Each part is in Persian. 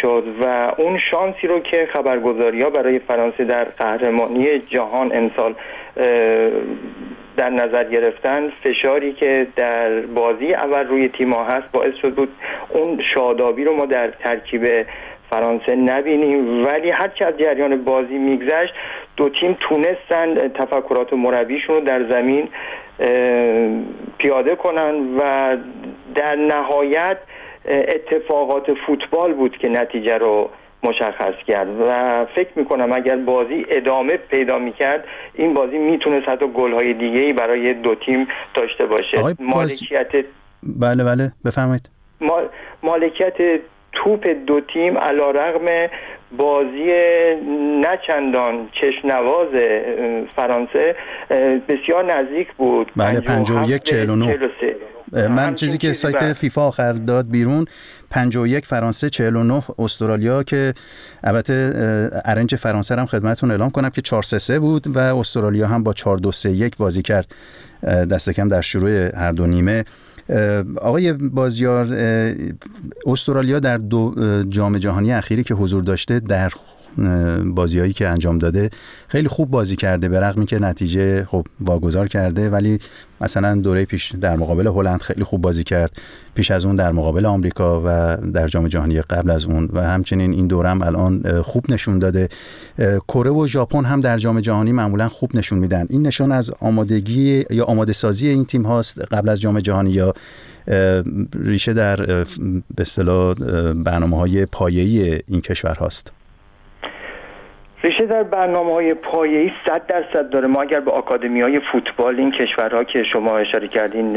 میشد و اون شانسی رو که خبرگزاری‌ها برای فرانسه در قهرمانی جهان امسال در نظر گرفتن، فشاری که در بازی اول روی تیم‌ها هست باعث شد بود اون شادابی رو ما در ترکیب فرانسه نبینیم. ولی هرچه از جریان بازی میگذشت دو تیم تونستن تفکرات مربیشون رو در زمین پیاده کنن و در نهایت اتفاقات فوتبال بود که نتیجه رو مشخص کرد و فکر میکنم اگر بازی ادامه پیدا میکرد این بازی میتونست حتی گل‌های دیگه‌ای برای دو تیم داشته باشه. مالکیت بله بفرمایید. مالکیت توپ دو تیم علیرغم بازی نچندان چشم‌نواز فرانسه بسیار نزدیک بود. بله 51-49. من چیزی که سایت فیفا آخر داد بیرون 51 فرانسه 49 استرالیا، که البته ارنج فرانسه هم خدمتتون اعلام کنم که 4-3 بود و استرالیا هم با 4-2-3-1 بازی کرد دست کم در شروع هر دو نیمه. آقای بازیار، استرالیا در دو جام جهانی اخیری که حضور داشته در بازیایی که انجام داده خیلی خوب بازی کرده، به رغمی که نتیجه خب واگذار کرده، ولی مثلا دوره پیش در مقابل هلند خیلی خوب بازی کرد، پیش از اون در مقابل آمریکا و در جام جهانی قبل از اون، و همچنین این دوره هم الان خوب نشون داده. کره و ژاپن هم در جام جهانی معمولا خوب نشون میدن. این نشان از آمادگی یا آماده سازی این تیم هاست قبل از جام جهانی، یا ریشه در به اصطلاح برنامه‌های پایه‌ای این کشور هاست؟ ریشه در برنامه‌های پایه‌ای 100% داره. ما اگر به آکادمی‌های فوتبال این کشورها که شما اشاره کردین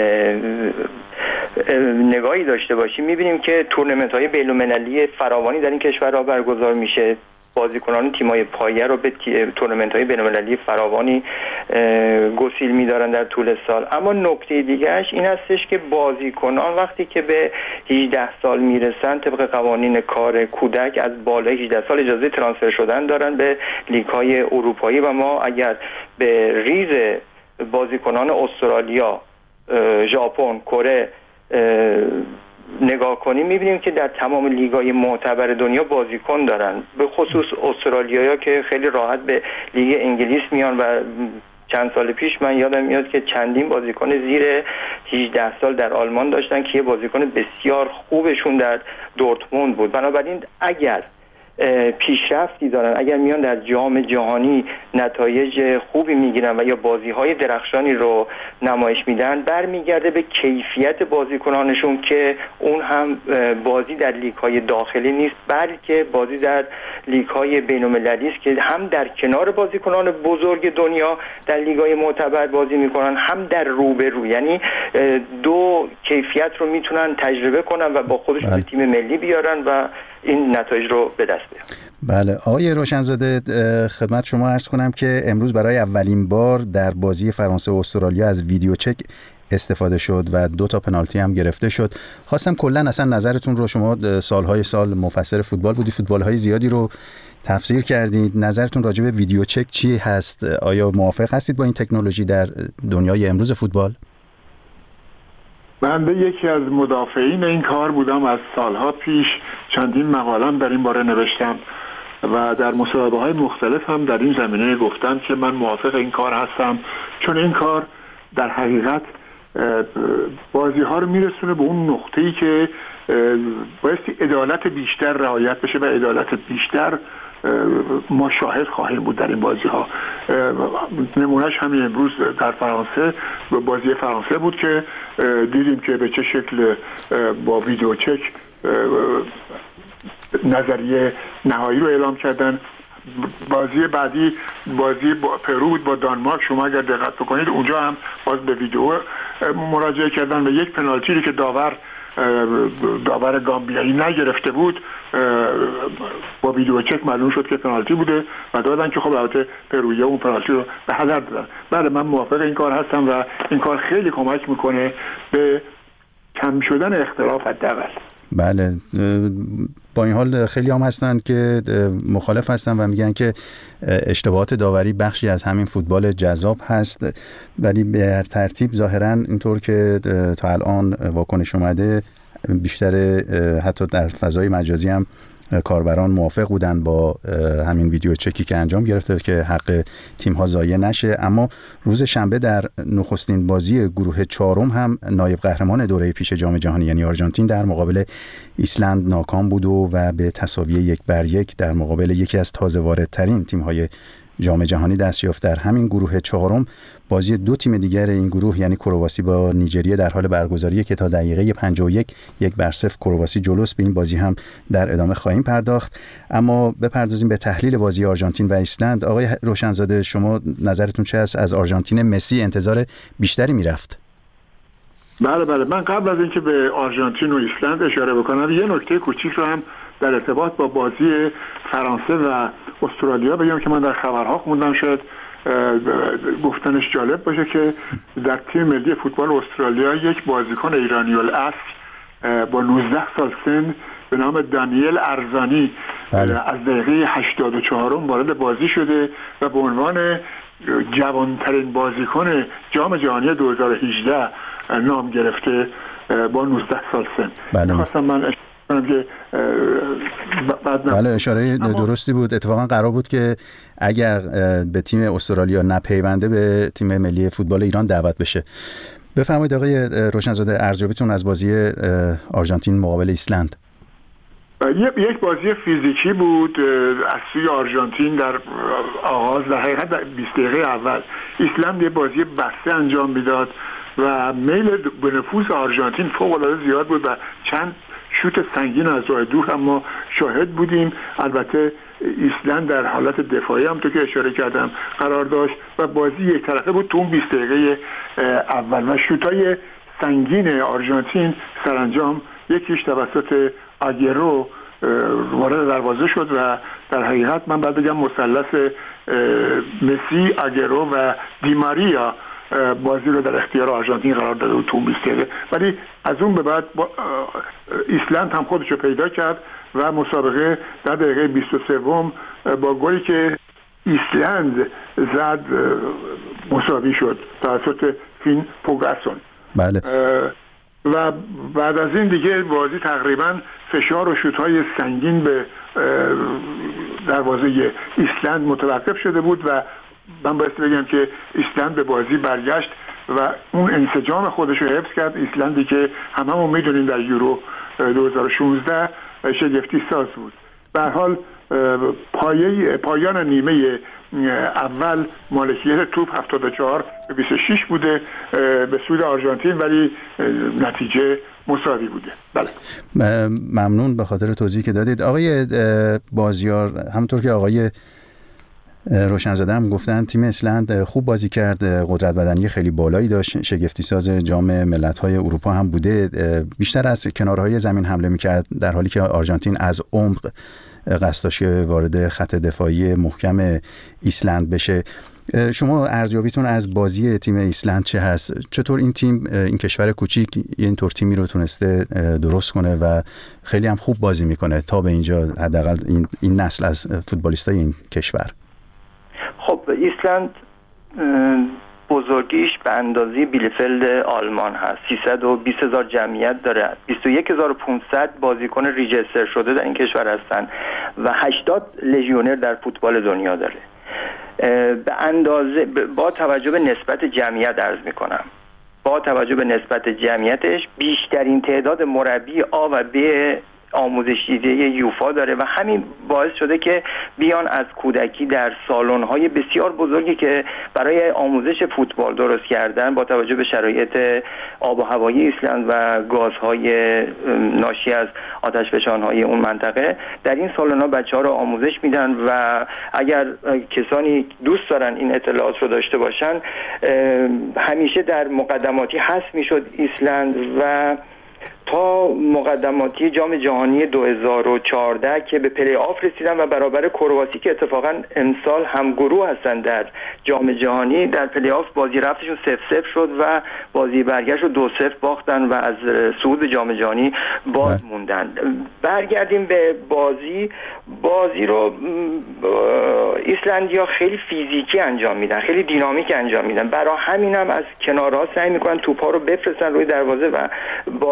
نگاهی داشته باشیم می‌بینیم که تورنمنت‌های بین‌المللی فراوانی در این کشورها برگزار میشه. بازیکنان تیم‌های پایه رو به تورنمنت‌های بین‌المللی فراوانی گسیل می‌دارن در طول سال. اما نکته دیگه‌اش این هستش که بازیکنان وقتی که به 18 سال میرسن طبق قوانین کار کودک از بالای 18 سال اجازه ترانسفر شدن دارن به لیگ‌های اروپایی و ما اگر به ریز بازیکنان استرالیا، ژاپن، کره نگاه کنیم میبینیم که در تمام لیگ‌های معتبر دنیا بازیکن دارن، به خصوص استرالیایا که خیلی راحت به لیگ انگلیس میان و چند سال پیش من یادم میاد که چندین بازیکن زیر 18 سال در آلمان داشتن که یه بازیکن بسیار خوبشون در دورتموند بود. بنابراین اگر پیشرفتی دارن، اگر میان در جام جهانی نتایج خوبی میگیرن و یا بازی‌های درخشانی رو نمایش میدن، برمیگرده به کیفیت بازیکنانشون که اون هم بازی در لیگ‌های داخلی نیست بلکه بازی در لیگ‌های بین‌المللی است که هم در کنار بازیکنان بزرگ دنیا در لیگ‌های معتبر بازی میکنن، هم در روبرو، یعنی دو کیفیت رو میتونن تجربه کنن و با خودشون به تیم ملی بیارن و این نتایج رو به دست بیارن. بله آقای روشنزاده، خدمت شما عرض کنم که امروز برای اولین بار در بازی فرانسه و استرالیا از ویدیو چک استفاده شد و 2 تا پنالتی هم گرفته شد. خواستم کلا اصلا نظرتون رو، شما سالهای سال مفسر فوتبال بودی، فوتبال‌های زیادی رو تفسیر کردید، نظرتون راجع به ویدیو چک چی هست؟ آیا موافق هستید با این تکنولوژی در دنیای امروز فوتبال؟ من یکی از مدافعین این کار بودم، از سالها پیش چندین مقاله‌ام در این باره نوشتم و در مصاحبه‌های مختلف هم در این زمینه گفتم که من موافق این کار هستم، چون این کار در حقیقت بازی‌ها رو میرسونه به اون نقطه‌ای که بایستی عدالت بیشتر رعایت بشه و عدالت بیشتر ما شاهد خواهیم بود در این بازی‌ها. نمونهش همین امروز در فرانسه بازی فرانسه بود که دیدیم که به چه شکل با ویدیو چک نظریه نهایی رو اعلام کردن. بازی بعدی بازی با پرو بود با دانمارک، شما اگر دقت بکنید اونجا هم باز به ویدیو مراجعه کردن و یک پنالتی که داور گامبیایی نگرفته بود با ویدیو چک معلوم شد که پنالتی بوده و دادن که خب البته پرویه اون پنالتی رو به هدر دادن. بله من موافق این کار هستم و این کار خیلی کمک میکنه به کم شدن اختلاف حداقل. بله با این حال خیلی هم هستن که مخالف هستن و میگن که اشتباهات داوری بخشی از همین فوتبال جذاب هست، ولی به هر ترتیب ظاهرا اینطور که تا الان واکنش اومده بیشتر حتی در فضای مجازی هم کاربران موافق بودن با همین ویدیو چکی که انجام گرفته که حق تیم‌ها ضایع نشه. اما روز شنبه در نخستین بازی گروه چهارم هم نایب قهرمان دوره پیش جام جهانی یعنی آرژانتین در مقابل ایسلند ناکام بود و به تساوی 1-1 در مقابل یکی از تازه واردترین تیم‌های جام جهانی دست یافت. در همین گروه چهارم بازی دو تیم دیگر این گروه یعنی کرواسی با نیجریه در حال برگزاریه که تا دقیقه 51 1-0 کرواسی جلوست. به این بازی هم در ادامه خواهیم پرداخت. اما بپردازیم به تحلیل بازی آرژانتین و ایسلند. آقای روشنزاده شما نظرتون چه است؟ از آرژانتین مسی انتظار بیشتری میرفت. بله من قبل از اینکه به آرژانتین و ایسلند اشاره بکنم یه نکته کوچیک رو هم در ارتباط با بازی فرانسه و استرالیا بگم که من در خبرها خوندم، شاید گفتنش جالب باشه که در تیم ملی فوتبال استرالیا یک بازیکن ایرانی الاصل با 19 سال سن به نام دانیل ارزانی از دقیقه 84 وارد بازی شده و به عنوان جوانترین بازیکن جام جهانی 2018 نام گرفته با 19 سال سن. خواستم من که بله اشاره درستی بود. اتفاقا قرار بود که اگر به تیم استرالیا نپیونده به تیم ملی فوتبال ایران دعوت بشه. بفرمایید آقای روشنزاده ارزیابیتون از بازی آرژانتین مقابل ایسلند. یک بازی فیزیکی بود از سوی آرژانتین در آغاز، در حقیقت در 20 دقیقه اول ایسلند یه بازی بسته انجام میداد و میل به نفوذ آرژانتین فوق‌العاده زیاد بود و چند شوت سنگین از راه دور هم ما شاهد بودیم. البته ایسلند در حالت دفاعی هم تو که اشاره کردم قرار داشت و بازی یک طرفه بود تو اون 20 دقیقه اول و شوتای سنگین آرژانتین سرانجام یکیش توسط آگیرو وارد دروازه شد و در حقیقت من باید بگم مثلث مسی، آگیرو و دیماریا بازی رو در اختیار آرژانتین قرار داده بود تو 20 دقیقه. ولی از اون به بعد ایسلند هم خودش رو پیدا کرد و مسابقه در دقیقه 23 با گلی که ایسلند زد مساوی شد توسط فین پوگاسون. بله. و بعد از این دیگه بازی تقریبا فشار و شوت‌های سنگین به دروازه ایسلند متوقف شده بود و من باید بگم که ایسلند به بازی برگشت و اون انسجام خودش رو حفظ کرد. ایسلندی که هممون میدونیم در یورو 2016 شگفتی ساز بود. به هر حال پایان نیمه اول مالکیت توپ 74 به 26 بوده به سود آرژانتین، ولی نتیجه مساوی بوده. بله. ممنون به خاطر توضیحی که دادید. آقای بازیار، همونطور که آقای روشنزاده هم گفتن تیم ایسلند خوب بازی کرد، قدرت بدنی خیلی بالایی داشت، شگفتی ساز جام ملت‌های اروپا هم بوده، بیشتر از کنارهای زمین حمله می‌کرد در حالی که آرژانتین از عمق قصد داشت که وارد خط دفاعی محکم ایسلند بشه. شما ارزیابیتون از بازی تیم ایسلند چه هست؟ چطور این تیم، این کشور کوچیک اینطور تیمی رو تونسته درست کنه و خیلی هم خوب بازی میکنه تا به اینجا، حداقل این نسل از فوتبالیستای این کشور؟ خب ایسلند بزرگیش به اندازه بیلفلد آلمان هست. 320,000 جمعیت داره، 21,500 بازیکن ریجستر شده در این کشور هستن و 80 لژیونر در فوتبال دنیا داره. به اندازه با توجه به نسبت جمعیت عرض میکنم، با توجه به نسبت جمعیتش بیشترین تعداد مربی آ و ب آموزش دیده یوفا داره و همین باعث شده که بیان از کودکی در سالن‌های بسیار بزرگی که برای آموزش فوتبال درست کردن با توجه به شرایط آب و هوایی ایسلند و گازهای ناشی از آتشفشان‌های اون منطقه، در این سالن‌ها بچه‌ها رو آموزش میدن و اگر کسانی دوست دارن این اطلاعات رو داشته باشن همیشه در مقدماتی حذف میشد ایسلند و تا مقدماتی جام جهانی 2014 که به پلی آف رسیدن و برابر کرواسی که اتفاقا امسال هم گروه هستن در جام جهانی، در پلی آف بازی رفتشون 0-0 شد و بازی برگشت رو 2-0 باختن و از صعود جام جهانی باز موندن. برگردیم به بازی رو ایسلندیا خیلی فیزیکی انجام میدن، خیلی دینامیک انجام میدن، برای همین هم از کنارها سعی میکنن توپا رو بفرستن روی دروازه و با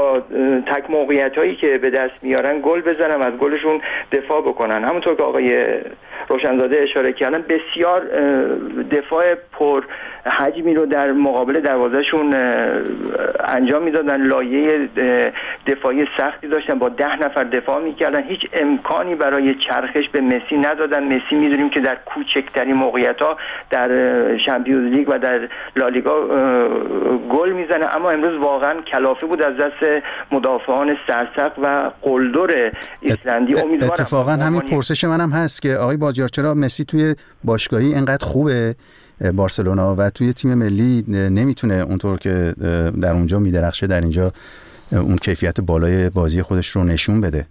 تک موقعیت هایی که به دست میارن گل بزنن، از گلشون دفاع بکنن. همونطور که آقای روشنزاده اشاره کردن بسیار دفاع پر حجمی رو در مقابل دروازهشون انجام میدادن، لایه دفاعی سختی داشتن، با 10 نفر دفاع میکردن، هیچ امکانی برای چرخش به مسی ندادن. مسی میدونیم که در کوچکترین موقعیت‌ها در چمپیونز لیگ و در لالیگا گل میزنه، اما امروز واقعا کلافه بود از دست مدافعان سرسخت و قلدر ایسلندی. امیدوارم اتفاقا همین پرسش منم هست که آقای بازیار چرا مسی توی باشگاهی اینقدر خوبه بارسلونا و توی تیم ملی نمیتونه اونطور که در اونجا میدرخشه در اینجا اون کیفیت بالای بازی خودش رو نشون بده؟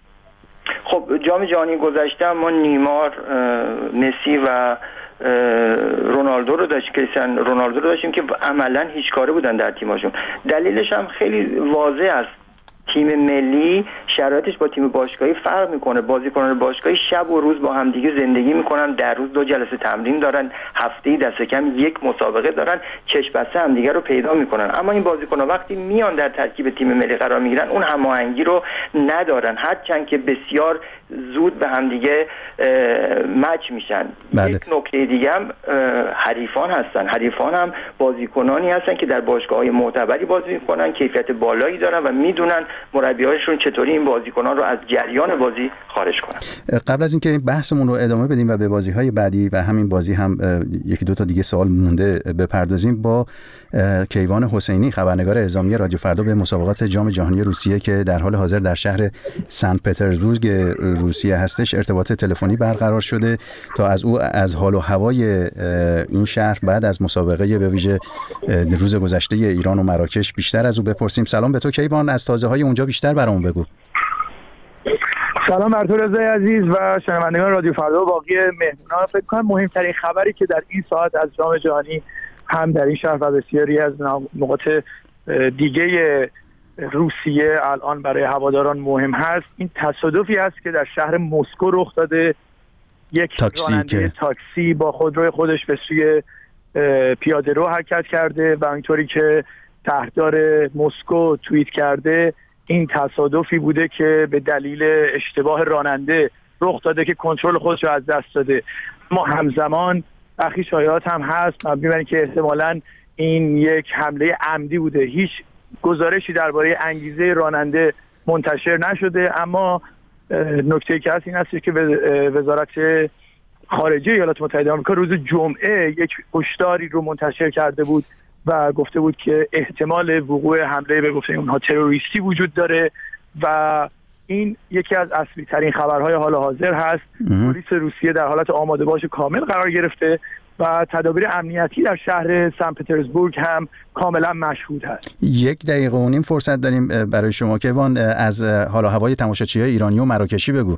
خب جام جهانی گذشته ما نیمار، مسی و رونالدو رو داشتیم، کریستیانو رونالدو رو داشتیم که عملاً هیچ کاره بودن در تیمشون. دلیلش هم خیلی واضح است. تیم ملی شرایطش با تیم باشگاهی فرق میکنه. بازیکنان باشگاهی شب و روز با همدیگه زندگی میکنن، در روز 2 جلسه تمرین دارن، هفته‌ای دست کم 1 مسابقه دارن، چشم بسته همدیگه رو پیدا میکنن. اما این بازیکن‌ها وقتی میان در ترکیب تیم ملی قرار میگیرن اون هماهنگی رو ندارن، هرچند که بسیار زود به همدیگه مچ میشن. بله. یک نکته دیگه هم حریفان هستن. حریفان هم بازیکنانی هستن که در باشگاه‌های معتبری بازی میکنن، کیفیت بالایی دارن و میدونن مربی‌هاشون چطوری این بازیکنان رو از جریان بازی خارج کنن. قبل از اینکه بحثمون رو ادامه بدیم و به بازی‌های بعدی و همین بازی هم 1-2 تا دیگه سوال مونده بپردازیم، با کیوان حسینی خبرنگار اعزامی رادیو فردا به مسابقات جام جهانی روسیه که در حال حاضر در شهر سن پترزبورگ روسیه هستش ارتباط تلفنی برقرار شده تا از او از حال و هوای این شهر بعد از مسابقه به ویژه روز گذشته ایران و مراکش بیشتر از او بپرسیم. سلام به تو کیوان، از تازه‌های اونجا بیشتر برامون بگو. سلام بر تو رضای عزیز و شنوندگان رادیو فردا و باقی مهمونان. فکر کنم مهمترین خبری که در این ساعت از جام جهانی هم در این شهر و بسیاری از نقاط دیگه روسیه الان برای هواداران مهم هست، این تصادفی است که در شهر مسکو رخ داده. یک راننده تاکسی با خودروی خودش به سوی پیاده رو حرکت کرده و اینطوری که شهردار مسکو توییت کرده این تصادفی بوده که به دلیل اشتباه راننده رخ داده که کنترل خودش رو از دست داده. ما همزمان برخی شایعات هم هست مبنی بر اینکه احتمالاً این یک حمله عمدی بوده. هیچ گزارشی درباره انگیزه راننده منتشر نشده، اما نکته‌ای که هست این است که وزارت خارجه ایالات متحده آمریکا روز جمعه یک هشداری رو منتشر کرده بود و گفته بود که احتمال وقوع حمله به گفته اونها تروریستی وجود داره و این یکی از اصلی ترین خبرهای حال حاضر هست. پلیس روسیه در حالت آماده باش کامل قرار گرفته و تدابیر امنیتی در شهر سن پترزبورگ هم کاملا مشهود هست. 1 دقیقه و نیم فرصت داریم برای شما کیوان، از حال و هوای تماشاچی‌های ایرانی و مراکشی بگو.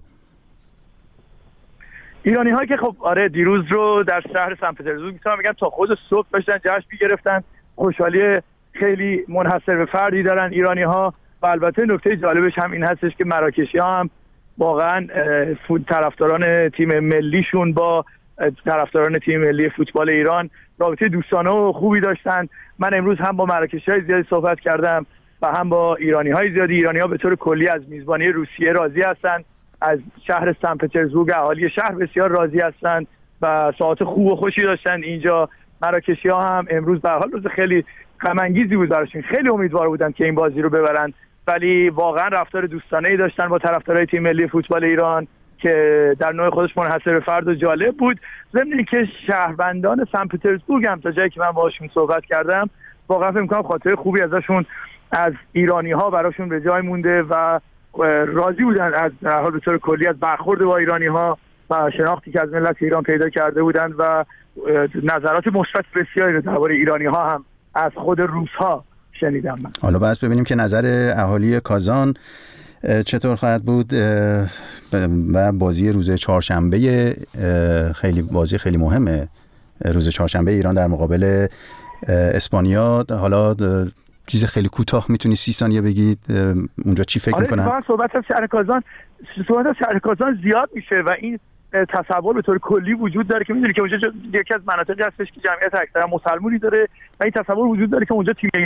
ایرانی ها که خب آره دیروز رو در شهر سن پترزبورگ میتونم بگم تا خود صبح داشتن جشن می‌گرفتن، خوشحالی خیلی منحصر به فردی دارن ایرانی ها و البته نکته جالبش هم این هستش که مراکشی ها هم واقعا طرفداران تیم ملیشون با طرفداران تیم ملی فوتبال ایران رابطه دوستانه و خوبی داشتن. من امروز هم با مراکشی‌های زیادی صحبت کردم و هم با ایرانی‌های زیادی. ایرانی‌ها به طور کلی از میزبانی روسیه راضی هستن، از شهر سن پترزبورگ اهالی شهر بسیار راضی هستن و ساعات خوب و خوشی داشتن اینجا. مراکشی‌ها هم امروز به هر حال روز خیلی غم انگیزی بود براشون، خیلی امیدوار بودن که این بازی رو ببرن، ولی واقعا رفتار دوستانه‌ای داشتن با طرفدارای تیم ملی فوتبال ایران که در نوع خودش منحصر به فرد و جالب بود. ضمن اینکه شهروندان سن پترزبورگ هم تا جایی که من باهاشون صحبت کردم واقعا فکر می‌کنم خاطره خوبی ازشون از ایرانی‌ها براشون به جای مونده و راضی بودن از در حال به طور کلی از برخورد با ایرانی‌ها و شناختی که از ملت ایران پیدا کرده بودند و نظرات مثبت بسیاری رو درباره ایرانی‌ها هم از خود روس‌ها شنیدم. من حالا باید ببینیم که نظر اهالی کازان چطور خواهد بود و بازی روز چهارشنبه بازی خیلی مهمه. روز چهارشنبه ایران در مقابل اسپانیا. حالا چیز خیلی کوتاه میتونی 30 ثانیه بگید اونجا چی فکر میکنن؟ آره صحبت از شهر کازان زیاد میشه و این تصور به طور کلی وجود داره که میدونی که اونجا یکی از مناطقی هستش که جمعیت اکثرا مسلمانی داره و این تصور وجود داره که اونجا تیم ایران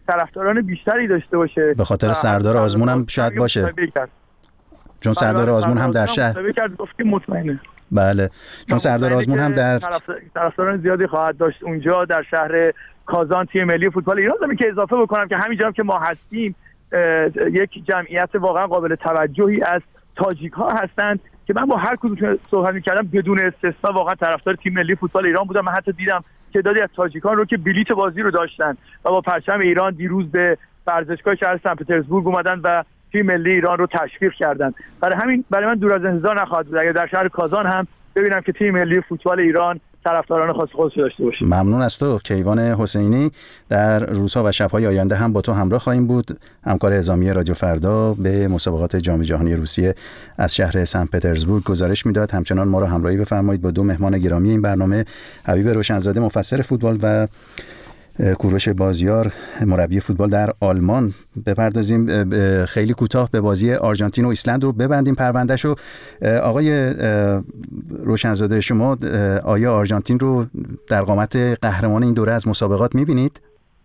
طرفداران بیشتری داشته باشه. به خاطر سردار آزمون هم شاید باشه، چون سردار آزمون هم در شهر گفتیم مطمئنه. بله، چون سردار آزمون هم در طرفداران زیادی خواهد داشت اونجا در شهر کازان. تیم ملی فوتبال ایران زمین که اضافه بکنم که همینجا هم که ما هستیم یک جمعیت واقعا قابل توجهی از تاجیک ها هستند که من با هر کدوم صحبت می‌کردم بدون استثنا واقعا طرفدار تیم ملی فوتبال ایران بودم. من حتی دیدم تعدادی از تاجیکان رو که بلیت بازی رو داشتن و با پرچم ایران دیروز به ورزشگاه شهر سن پترزبورگ اومدن و تیم ملی ایران رو تشویق کردن. برای من دور از انتظار نخواهد بود اگر در شهر کازان هم ببینم که تیم ملی فوتبال ایران طرفداران خاص خودش داشته باشه. ممنون از تو کیوان حسینی. در روزها و شب‌های آینده هم با تو همراه خواهیم بود. همکار اعزامی رادیو فردا به مسابقات جام جهانی روسیه از شهر سن پترزبورگ گزارش میداد. همچنان ما را همراهی بفرمایید با دو مهمان گرامی این برنامه، حبیب روشنزاده مفسر فوتبال و کوروش بازیار مربی فوتبال در آلمان. بپردازیم خیلی کوتاه به بازی آرژانتین و ایسلند رو ببندیم پروندهشو. آقای روشنزاده، شما آیا آرژانتین رو در قامت قهرمان این دوره از مسابقات می‌بینید؟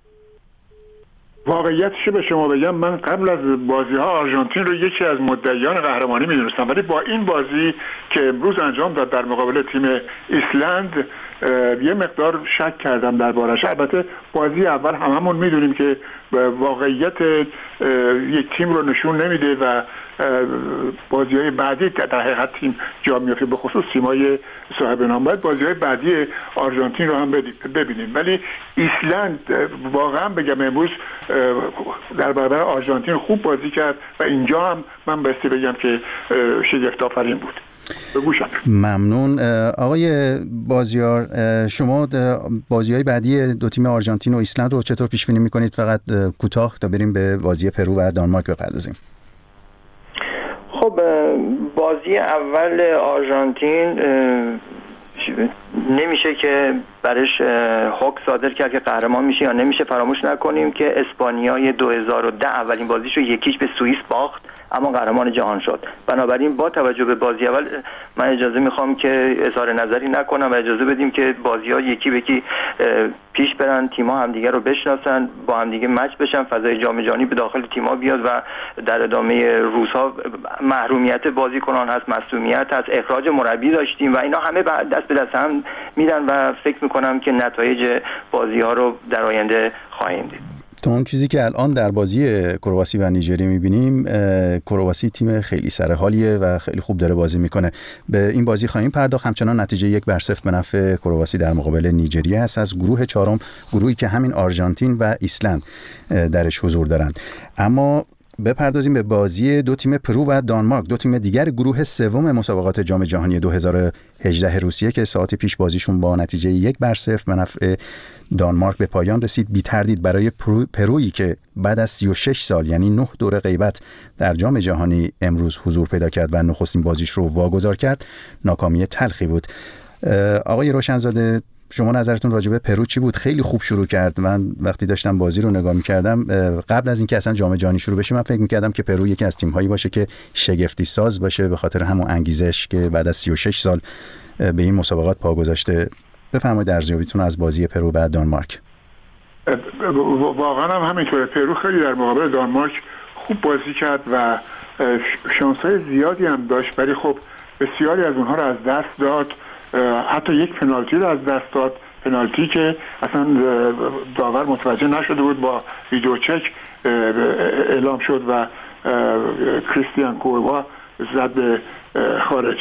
واقعیتش به شما بگم من قبل از بازی‌ها آرژانتین رو یکی از مدعیان قهرمانی می‌دونستم، ولی با این بازی که امروز انجام داد در مقابل تیم ایسلند یه مقدار شک کردم دربارش. البته بازی اول هممون می‌دونیم که واقعیت یک تیم رو نشون نمیده و بازی‌های بعدی در حقیقت تیم جا می‌افته، به خصوص تیم‌های صاحب نام. باید بازی‌های بعدی آرژانتین رو هم ببینیم، ولی ایسلند واقعا بگم امروز در برابر آرژانتین خوب بازی کرد و اینجا هم من بایستی بگم که شگفت‌آفرین بود. بگوشم. ممنون. آقای بازیار، شما بازی‌های بعدی دو تیم آرژانتین و ایسلند رو چطور پیش بینی می‌کنید؟ فقط کوتاه تا بریم به بازی پرو و دانمارک بپردازیم. خب بازی اول آرژانتین نمیشه که برش حکم صادر کرد که قهرمان میشه یا نمیشه. فراموش نکنیم که اسپانیای 2010 اولین بازیشو 1-0 به سوئیس باخت اما قهرمان جهان شد. بنابراین با توجه به بازی اول من اجازه میخوام که اظهار نظری نکنم و اجازه بدیم که بازی‌ها یکی به یکی پیش برن، تیم‌ها همدیگه رو بشناسن، با همدیگه مچ بشن، فضای جام جهانی به داخل تیم‌ها بیاد و در ادامه روزها محرومیت بازیکنان هست، معصومیت هست، اخراج مربی داشتیم و اینا همه دست به دست هم میدن و فکر میکنم که نتایج بازی‌ها رو در آینده خواهیم دید. تو اون چیزی که الان در بازی کرواسی و نیجریه می‌بینیم، کرواسی تیم خیلی سرحالیه و خیلی خوب داره بازی میکنه. به این بازی خواهیم پرداخت. همچنان نتیجه 1-0 به نفع کرواسی در مقابل نیجریه است از گروه چهارم، گروهی که همین آرژانتین و ایسلند درش حضور دارند. اما بپردازیم به بازی دو تیم پرو و دانمارک، دو تیم دیگر گروه سوم مسابقات جام جهانی 2018 روسیه که ساعتی پیش بازیشون با نتیجه 1-0 به نفع دانمارک به پایان رسید. بی تردید برای پرویی که بعد از 36 سال یعنی 9 دوره غیبت در جام جهانی امروز حضور پیدا کرد و نخستین بازیش رو واگذار کرد، ناکامی تلخی بود. آقای روشنزاده، شما نظرتون راجع به پرو چی بود؟ خیلی خوب شروع کرد. من وقتی داشتم بازی رو نگاه می‌کردم قبل از اینکه اصلا جام جهانی شروع بشه من فکر می‌کردم که پرو یکی از تیم‌هایی باشه که شگفتی ساز باشه به خاطر همون انگیزش که بعد از 36 سال به این مسابقات پا گذاشته. بفرمایید ارزیابیتون از بازی پرو و دانمارک. واقعا هم همینطوره. پرو خیلی در مقابل دانمارک خوب بازی کرد و شانس‌های زیادی هم داشت، ولی خب بسیاری از اونها رو از دست داد. حتی یک پنالتی رو از دست داد، پنالتی که اصلا داور متوجه نشده بود، با ویدیو چک اعلام شد و کریستیان کوروا زد به خارج.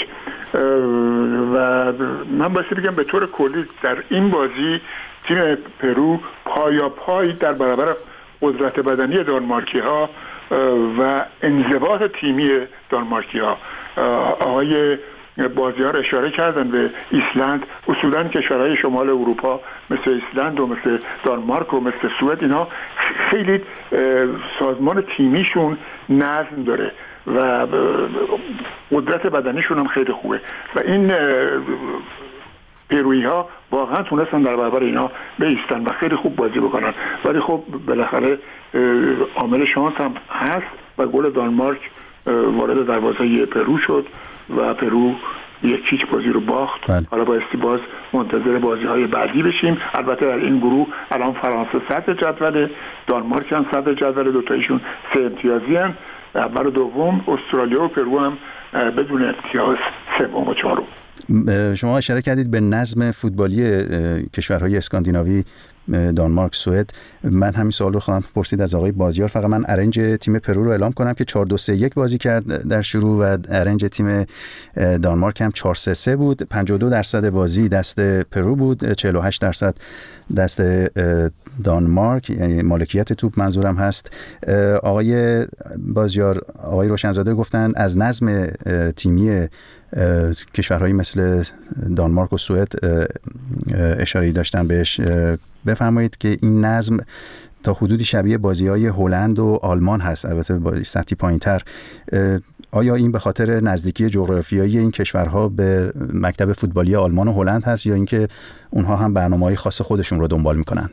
و من بایستی بگم به طور کلی در این بازی تیم پرو پای در برابر قدرت بدنی دانمارکی ها و انضباط تیمی دانمارکی ها. آقای بازی‌ها اشاره کردن به ایسلند. اصولاً کشورهای شمال اروپا مثل ایسلند و مثل دانمارک و مثل سوئد اینا خیلی سازمان تیمیشون نظم داره و قدرت بدنیشون هم خیلی خوبه و این پرویی ها واقعا تونستن در برابر اینا بایستن و خیلی خوب بازی بکنن. ولی خب بالاخره عامل شانس هم هست و گل دانمارک وارد دروازه پرو شد و پرو 1-0 بازی رو باخت. حالا بایستی باز منتظر بازی‌های بعدی بشیم. البته در این گروه الان فرانسه صدر جدول، دانمارک هم صدر جدول، دو تایشون 3 امتیازی هستند. اول و دوم استرالیا و پرو هم بدون امتیاز سوم و چهارم. شما اشاره کردید به نظم فوتبالی کشورهای اسکاندیناوی، دانمارک، سوئد. من همین سوال رو خواهم پرسید از آقای بازیار. فقط من ارنج تیم پرو رو اعلام کنم که 4-2-3-1 بازی کرد در شروع و ارنج تیم دانمارک هم 4-3-3 بود. 52% بازی دست پرو بود، 48% دست دانمارک، یعنی مالکیت توپ منظورم هست. آقای بازیار، آقای روشنزاده گفتن از نظم تیمی کشورهایی مثل دانمارک و سوئد اشاره‌ای داشتن بهش. بفرمایید که این نظم تا حدودی شبیه بازی‌های هلند و آلمان هست، البته با سطحی پایین‌تر. آیا این به خاطر نزدیکی جغرافیایی این کشورها به مکتب فوتبالی آلمان و هلند هست یا اینکه اونها هم برنامه‌های خاص خودشون رو دنبال می‌کنند؟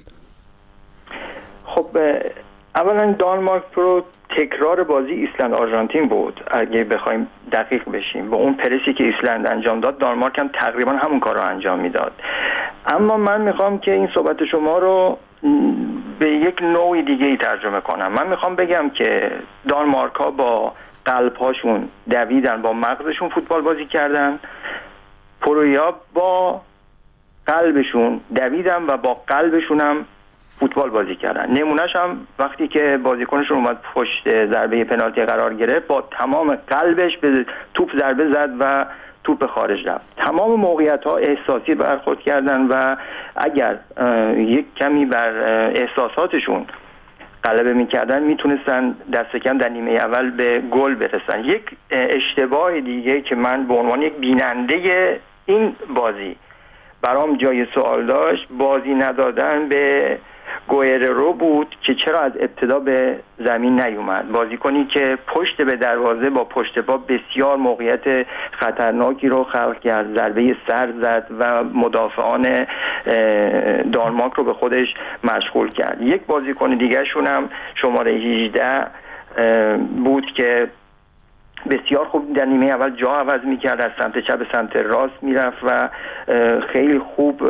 خب اولا دانمارک پرو تکرار بازی ایسلند آرژانتین بود. اگه بخوایم دقیق بشیم با اون پرسی که ایسلند انجام داد، دانمارک هم تقریبا همون کار رو انجام میداد. اما من میخوام که این صحبت شما رو به یک نوع دیگه ای ترجمه کنم. من میخوام بگم که دانمارک ها با قلب‌هاشون دویدن، با مغزشون فوتبال بازی کردن. پرویا با قلبشون دویدن و با قلبشون هم فوتبال بازی کردن. نمونهش هم وقتی که بازیکنشون اومد پشت ضربه پنالتی قرار گرفت، با تمام قلبش به توپ ضربه زد و توپ خارج رفت. تمام موقعیت‌ها احساسی برخورد کردن و اگر یک کمی بر احساساتشون غلبه می‌کردن میتونستن دست کم در نیمه اول به گل برسن. یک اشتباه دیگه که من به عنوان یک بیننده این بازی برام جای سوال داشت، بازی ندادن به گوئررو بود که چرا از ابتدا به زمین نیومد. بازیکنی که پشت به دروازه با پشت پا بسیار موقعیت خطرناکی رو خلق کرد، ضربه سر زد و مدافعان دانمارک رو به خودش مشغول کرد. یک بازیکن دیگه شون هم شماره 18 بود که بسیار خوب در نیمه اول جا عوض میکرد، از سمت چپ به سمت راست میرفت و خیلی خوب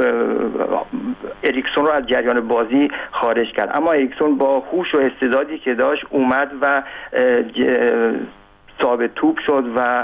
اریکسون رو از جریان بازی خارج کرد. اما اریکسون با هوش و استعدادی که داشت اومد و ثابت توپ شد و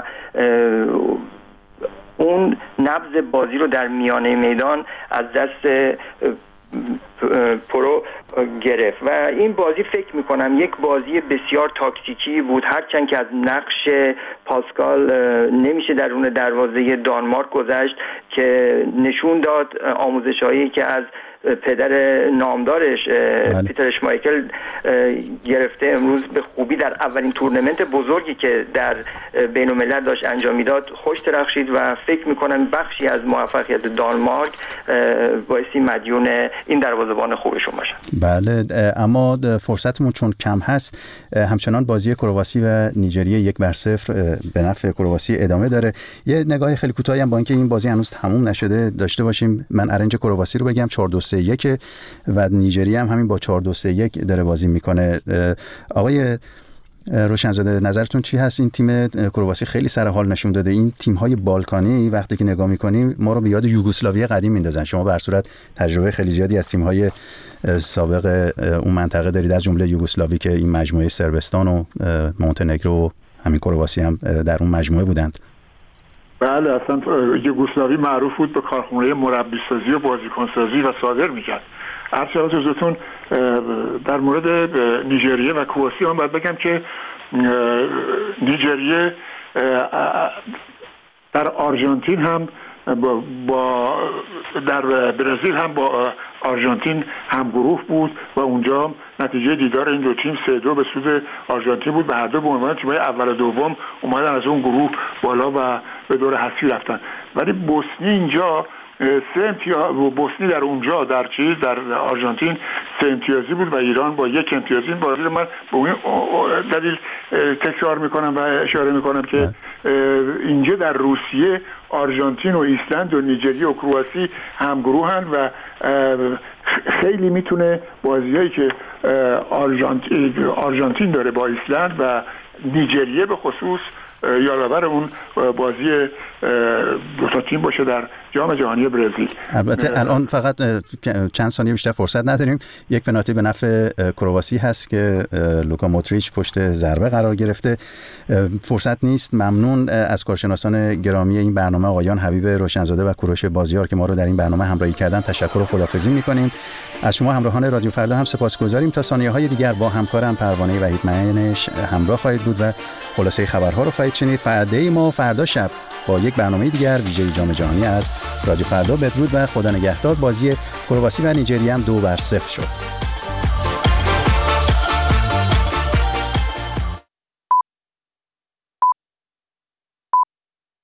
اون نبض بازی رو در میانه میدان از دست پرو گرفت و این بازی فکر میکنم یک بازی بسیار تاکتیکی بود، هرچند که از نقش پاسکال نمیشه درون دروازه دانمارک گذشت که نشون داد آموزش‌هایی که از پدر نامدارش پیتر اشمایکل گرفته امروز به خوبی در اولین تورنمنت بزرگی که در بین الملل داشت انجام میداد خوش درخشید و فکر میکنم بخشی از موفقیت دانمارک بایستی مدیون این دروازه‌بان خوبشون باشه. بله، اما فرصتمون چون کم هست همچنان بازی کرواسی و نیجریه 1-0 به نفع کرواسی ادامه داره. یه نگاه خیلی کوتاهی هم با اینکه این بازی هنوز تموم نشده داشته باشیم. من ارنج کرواسی رو بگم 4-2-3-1 و نیجریه هم همین با 4-2-3-1 داره بازی میکنه. آقای روشنزاده نظرتون چی هست؟ این تیم کرواسی خیلی سر حال نشون داده. این تیم‌های بالکانی وقتی که نگاه می‌کنیم ما رو به یاد یوگسلاوی قدیم میندازن. شما به هر صورت تجربه خیلی زیادی از تیم‌های سابق اون منطقه دارید، از جمله یوگسلاوی که این مجموعه سربستان و مونتنگرو و همین کرواسی هم در اون مجموعه بودند. بله، اصلا یوگسلاوی معروف بود به کارخونه مربی سازی و بازیکن سازی و صادر می‌کرد. عرض حضورتون در مورد نیجریه و کرواسی هم باید بگم که نیجریه در آرژانتین هم با در برزیل هم با آرژانتین هم گروه بود و اونجا نتیجه دیدار این دو تیم 3-2 به سود آرژانتین بود. به هر دو به عنوان تیم‌های اول و دوم اومدن از اون گروه بالا و به دور حذفی رفتن. ولی بوسنی اینجا 3 امتیاز و بوسنی در اونجا در آرژانتین 3 امتیازی بود و ایران با 1 امتیازی. این بازی رو من به اون دلیل تکرار میکنم و اشاره میکنم که اینجا در روسیه آرژانتین و ایسلند و نیجریه و کرواسی هم گروهن و خیلی میتونه بازیایی که آرژانتین داره با ایسلند و نیجریه به خصوص یادآور اون بازی دو تا تیم باشه در جام جهانی برزیل. البته الان فقط چند ثانیه بیشتر فرصت نداریم. یک پنالتی به نفع کرواسی هست که لوکا مودریچ پشت ضربه قرار گرفته. فرصت نیست. ممنون از کارشناسان گرامی این برنامه آقایان حبیب روشنزاده و کوروش بازیار که ما رو در این برنامه همراهی کردن. تشکر و خداحافظی می‌کنیم. از شما همراهان رادیو فردا هم سپاسگزاریم. تا ثانیه‌های دیگر با همکارم پروانه وحید معینش همراه خواهید بود و خلاصه خبرها رو خواهید شنید. ما فردا شب با یک برنامه دیگر ویژه جام جهانی از رادیو فردا. بدرود و خدا نگهدار. بازی کرواسی و نیجریه هم 2-0 شد.